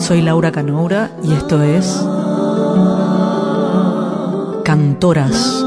Soy Laura Canoura y esto es Cantoras.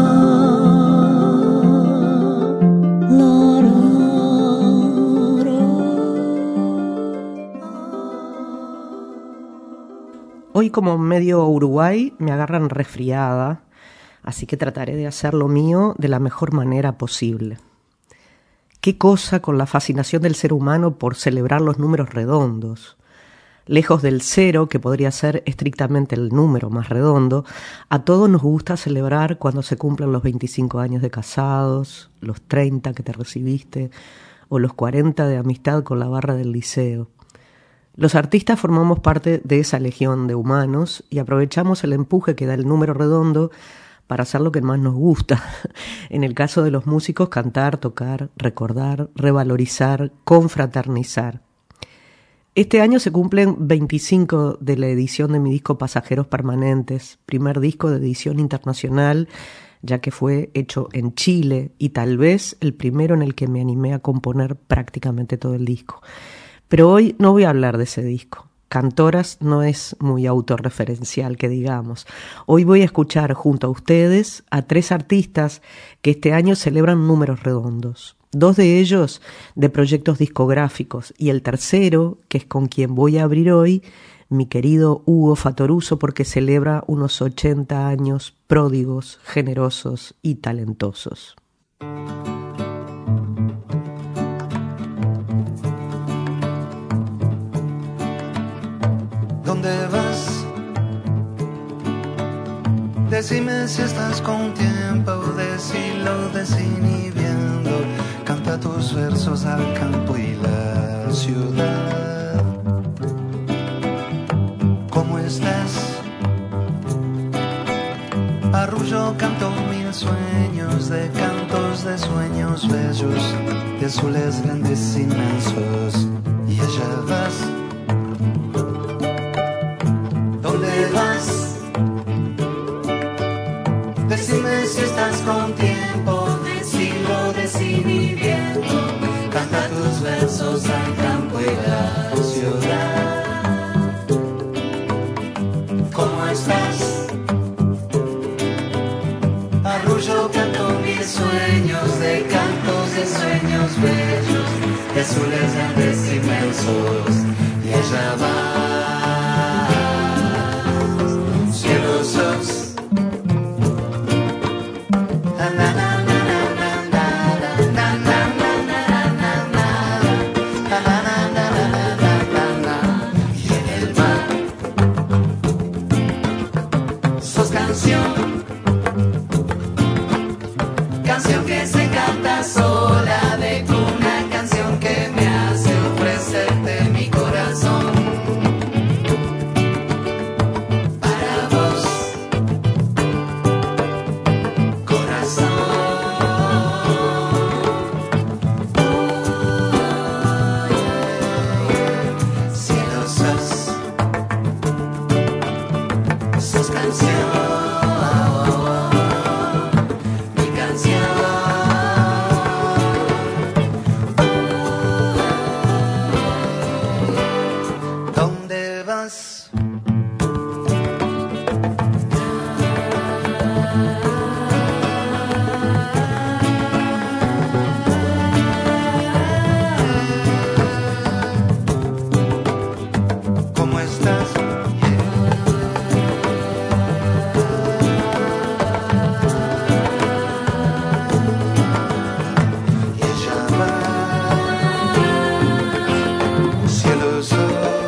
Hoy, como medio Uruguay, me agarran resfriada, así que trataré de hacer lo mío de la mejor manera posible. Qué cosa con la fascinación del ser humano por celebrar los números redondos. Lejos del cero, que podría ser estrictamente el número más redondo, a todos nos gusta celebrar cuando se cumplen los 25 años de casados, los 30 que te recibiste, o los 40 de amistad con la barra del liceo. Los artistas formamos parte de esa legión de humanos y aprovechamos el empuje que da el número redondo para hacer lo que más nos gusta. En el caso de los músicos, cantar, tocar, recordar, revalorizar, confraternizar. Este año se cumplen 25 de la edición de mi disco Pasajeros Permanentes, primer disco de edición internacional, ya que fue hecho en Chile y tal vez el primero en el que me animé a componer prácticamente todo el disco. Pero hoy no voy a hablar de ese disco. Cantoras no es muy autorreferencial, que digamos. Hoy voy a escuchar junto a ustedes a 3 artistas que este año celebran números redondos. 2 de ellos de proyectos discográficos y el tercero, que es con quien voy a abrir hoy, mi querido Hugo Fattoruso, porque celebra unos 80 años pródigos, generosos y talentosos. ¿Dónde vas? Decime si estás con tiempo, decilo desinhibiendo. Canta tus versos al campo y la ciudad. ¿Cómo estás? Arrullo canto mil sueños de cantos de sueños bellos, de azules grandes inmensos. Y allá vas. ¿Dónde vas? Decime si estás con tiempo, decilo desinhibiendo. Canta tus versos al campo y la ciudad. ¿Cómo estás? Arrullo canto mis sueños de cantos de sueños bellos, de azules grandes inmensos. Y allá vas, cielo sos. Canción que se canta sola de cuna, canción que me hace ofrecerte mi corazón. Para vos, corazón. Cielo sos canción. ¿Dónde vas? ¿Cómo estás? Y allá va, cielo sos.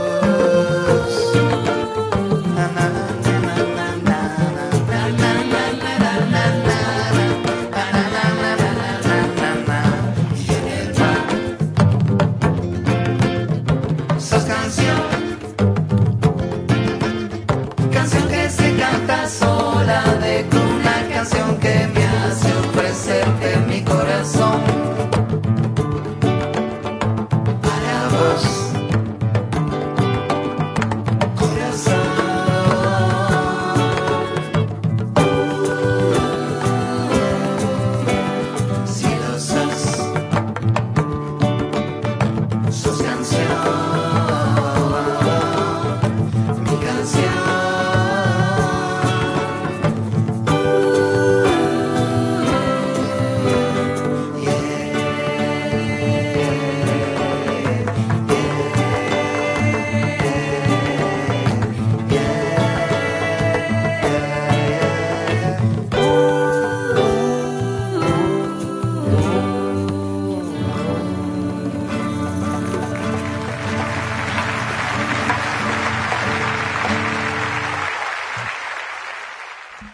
Sos canción, canción que se canta sola de cuna, canción que me hace ofrecerte mi corazón. Para vos, corazón. Cielo sos canción.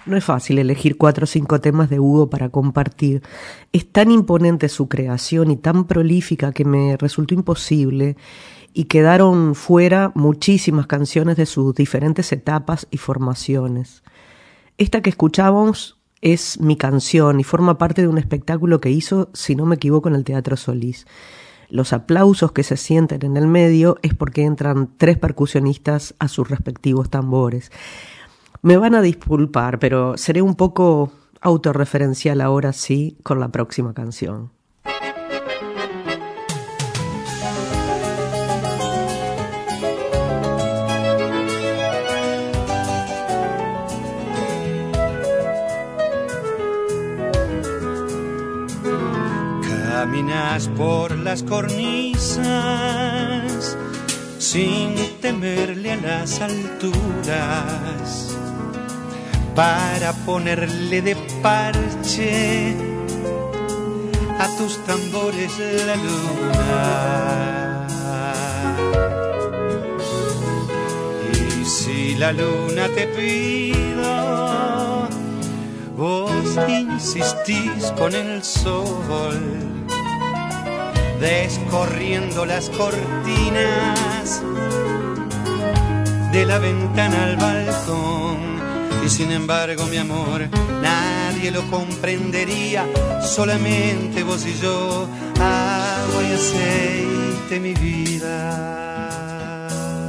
No es fácil elegir 4 o 5 temas de Hugo para compartir. Es tan imponente su creación y tan prolífica que me resultó imposible, y quedaron fuera muchísimas canciones de sus diferentes etapas y formaciones. Esta que escuchamos es Mi Canción y forma parte de un espectáculo que hizo, si no me equivoco, en el Teatro Solís. Los aplausos que se sienten en el medio es porque entran 3 percusionistas a sus respectivos tambores. Me van a disculpar, pero seré un poco autorreferencial ahora sí con la próxima canción. Caminas por las cornisas sin temerle a las alturas, para ponerle de parche a tus tambores la luna. Y si la luna te pido, vos insistís con el sol, descorriendo las cortinas de la ventana al balcón. Y sin embargo, mi amor, nadie lo comprendería, solamente vos y yo, agua y aceite, mi vida.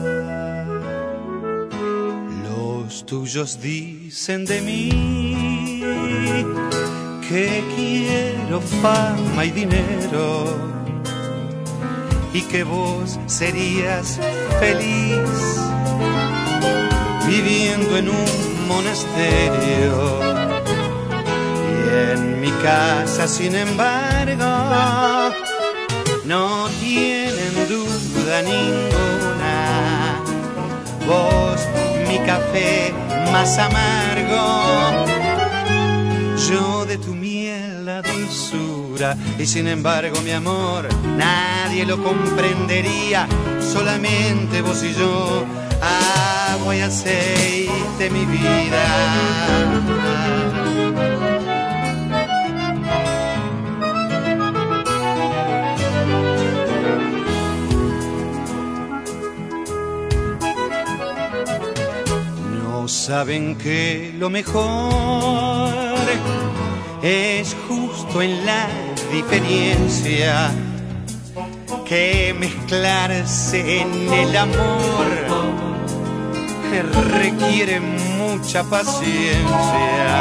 Los tuyos dicen de mí que quiero fama y dinero, y que vos serías feliz viviendo en un monasterio. Y en mi casa, sin embargo, no tienen duda ninguna, vos mi café más amargo, yo de tu miel la dulzura. Y sin embargo, mi amor, nadie lo comprendería, solamente vos y yo, agua y aceite, mi vida. No saben que lo mejor es justo en la diferencia, que mezclarse en el amor requiere mucha paciencia,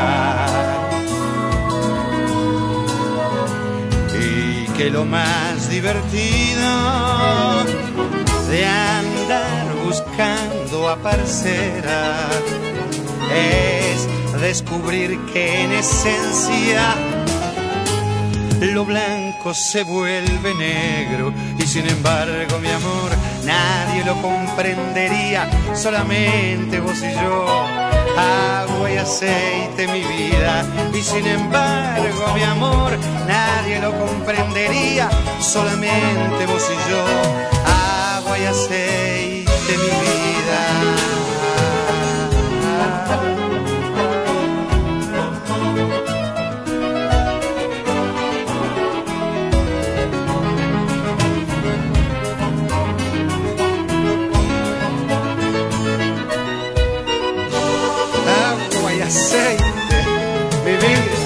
y que lo más divertido de andar buscando a parcera es descubrir que en esencia lo blanco se vuelve negro. Y sin embargo, mi amor, nadie lo comprendería, solamente vos y yo, agua y aceite, mi vida. Y sin embargo, mi amor, nadie lo comprendería, solamente vos y yo, agua y aceite, mi vida. Aceite, mi vida.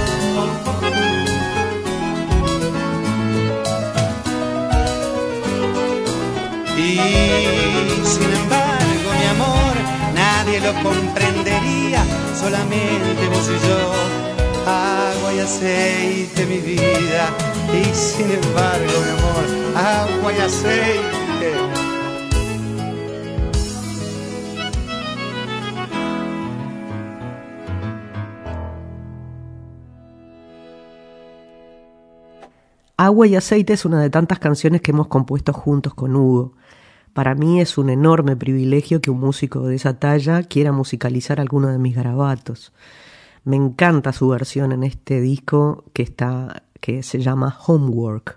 Y sin embargo, mi amor, nadie lo comprendería, solamente vos y yo, agua y aceite, mi vida. Y sin embargo, mi amor, agua y aceite. Agua y aceite es una de tantas canciones que hemos compuesto juntos con Hugo. Para mí es un enorme privilegio que un músico de esa talla quiera musicalizar alguno de mis garabatos. Me encanta su versión en este disco que se llama Homework.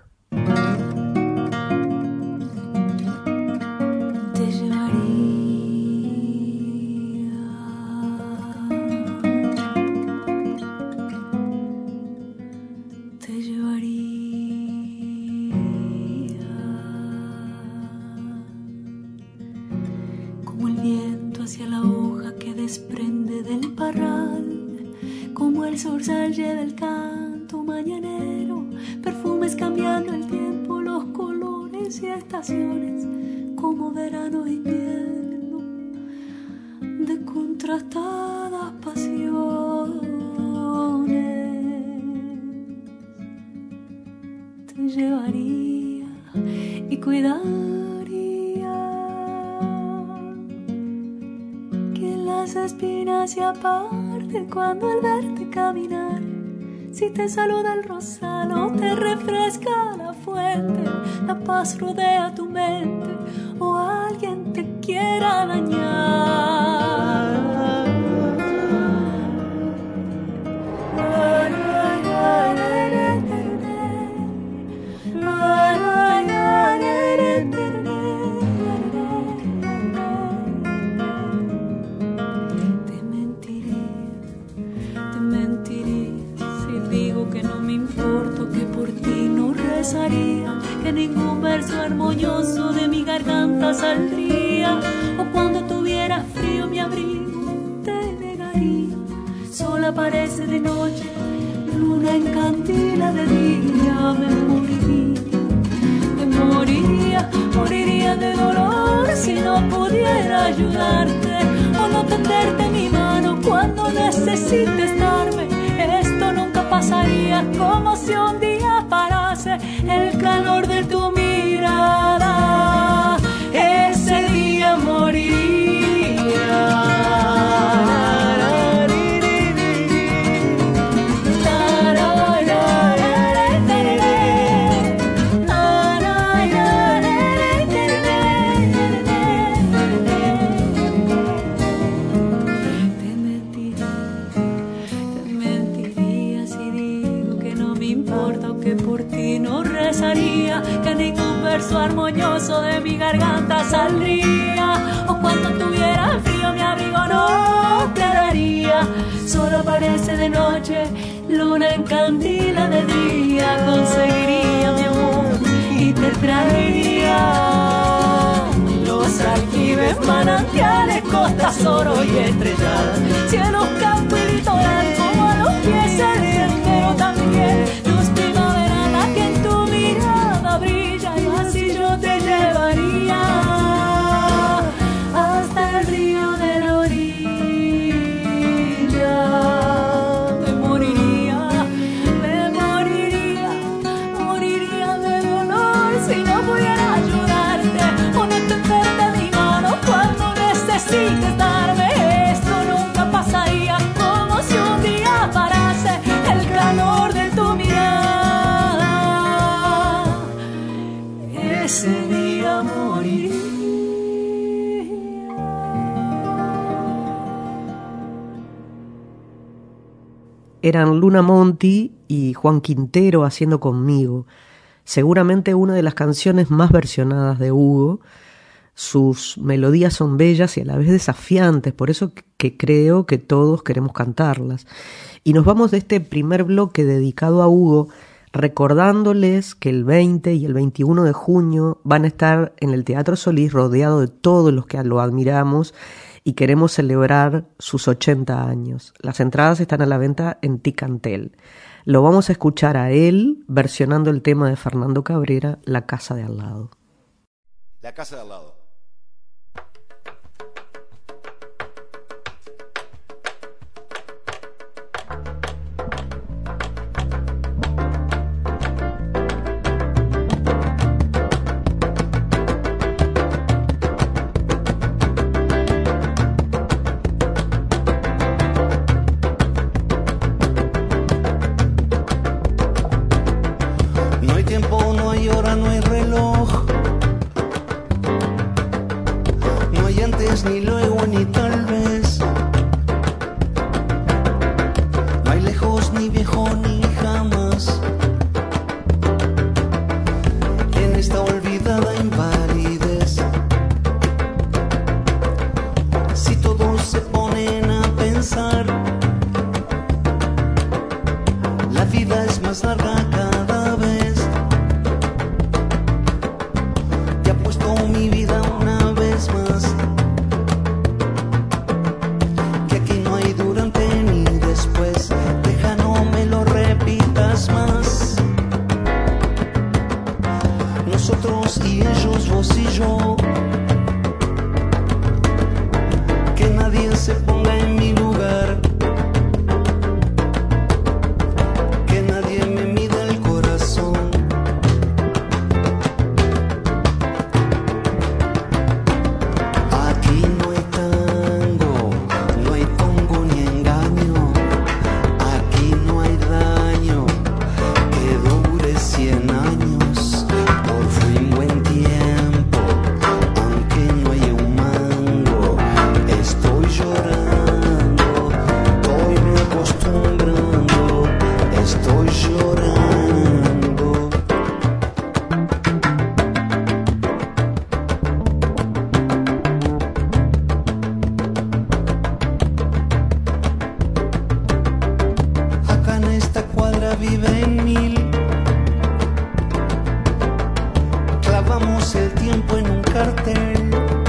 hacia la hoja que desprende del parral, como el zorzal lleva el canto mañanero, perfumes cambiando el tiempo, los colores y estaciones, como verano e invierno, de contrastadas pasiones. Te llevaría y cuidaría que las espinas se aparten cuando al verte caminar. Si te saluda el rosal o te refresca la fuente, la paz rodea tu mente o alguien te quiera dañar. Te mentiría si digo que no me importo, que por ti no rezaría, que ningún verso armonioso de mi garganta saldría, o cuando tuviera frío mi abrigo te negaría. Sola parece de noche, luna encandila de día, me moriría de dolor si no pudiera ayudarte o no tenderte mi mano cuando necesites darme. Esto nunca pasaría como si un día parase el calor de tu mirada. Ese día moriría. Que ningún verso armonioso de mi garganta saldría, o cuando tuviera frío mi abrigo no te daría. Solo aparece de noche, luna encandila de día, conseguiría mi amor y te traería los aljibes, manantiales, costas, oro y estrelladas, cielos, campo y litoral, como a los pies el día entero también. Luz primaverana que en tu mirada brilla, y así yo te llevaría hasta el río de la orilla. Moriría de dolor si no pudiera ayudarte o no tenderte mi mano cuando necesites darme. Esto nunca pasaría como si un día parase el calor de tu mirada. Ese día moriría. Eran Luna Monti y Juan Quintero haciendo Conmigo, seguramente una de las canciones más versionadas de Hugo. Sus melodías son bellas y a la vez desafiantes, por eso que creo que todos queremos cantarlas. Y nos vamos de este primer bloque dedicado a Hugo, recordándoles que el 20 y el 21 de junio van a estar en el Teatro Solís rodeado de todos los que lo admiramos y queremos celebrar sus 80 años. Las entradas están a la venta en Ticantel. Lo vamos a escuchar a él versionando el tema de Fernando Cabrera, La casa de al lado. La casa de al lado. Ni luego ni tal vez, no hay lejos ni viejo ni jamás, en esta olvidada invalidez. Si todos se ponen a pensar, la vida es más larga cada vez. Y apuesto mi vida una vez más nosotros y ellos, vos y yo. Que nadie se ponga en mi lugar. Que nadie me mida el corazón. Aquí no hay tango, no hay tongo ni engaño. Aquí no hay daño que dure 100 años. Por fin buen tiempo, aunque no haya un mango. Estoy llorando, estoy me acostumbrando. Estoy llorando. Acá en esta cuadra viven 1000. Clavamos el tiempo en un cartel.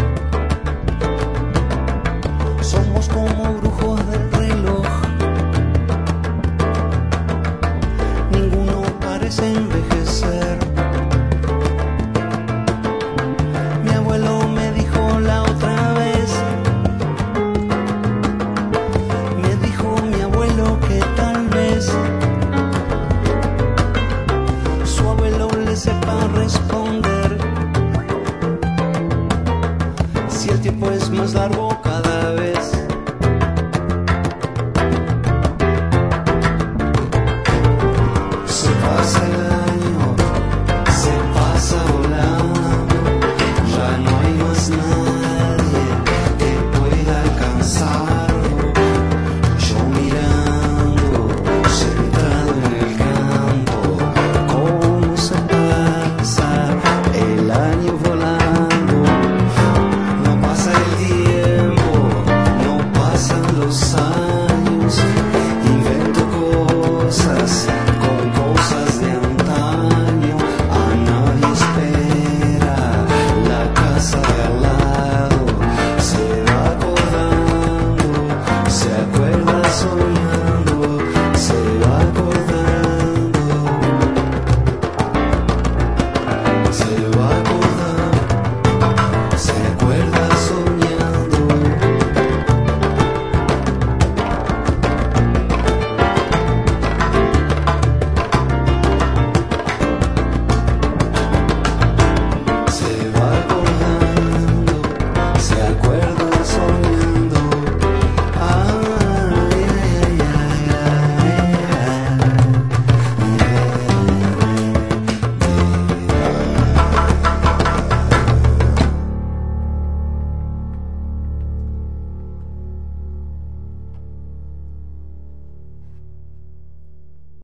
Somos como brujos del reloj. Ninguno parece envejecer. Mi abuelo me dijo la otra vez. Me dijo mi abuelo que tal vez su abuelo le sepa responder. Si el tiempo es más largo